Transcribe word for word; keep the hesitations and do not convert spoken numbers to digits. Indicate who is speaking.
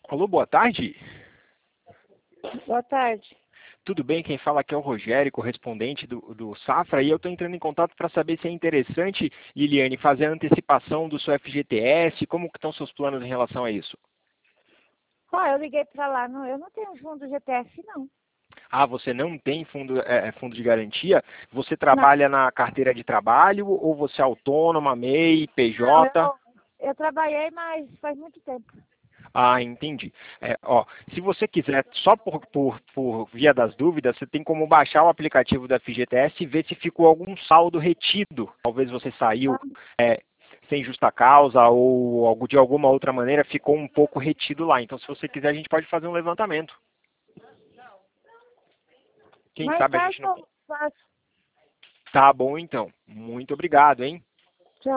Speaker 1: Alô, boa tarde.
Speaker 2: Boa tarde.
Speaker 1: Tudo bem? Quem fala aqui é o Rogério, correspondente do, do Safra, e eu estou entrando em contato para saber se é interessante, Liliane, fazer a antecipação do seu F G T S, como que estão seus planos em relação a isso?
Speaker 2: Ah, eu liguei para lá, não, eu não tenho fundo G T F, não.
Speaker 1: Ah, você não tem fundo, é, é, fundo de garantia? Você
Speaker 2: Não,
Speaker 1: trabalha na carteira de trabalho ou você é autônoma, M E I,
Speaker 2: não,
Speaker 1: P J?
Speaker 2: eu, eu trabalhei, mas faz muito tempo.
Speaker 1: Ah, entendi. É, ó, se você quiser, só por, por, por via das dúvidas, você tem como baixar o aplicativo da F G T S e ver se ficou algum saldo retido. Talvez você saiu
Speaker 2: Ah,
Speaker 1: é, sem justa causa ou algo, de alguma outra maneira ficou um pouco retido lá. Então, se você quiser, a gente pode fazer um levantamento. Quem
Speaker 2: mais
Speaker 1: sabe a
Speaker 2: tarde
Speaker 1: gente não...
Speaker 2: eu faço.
Speaker 1: Tá bom, então. Muito obrigado, hein?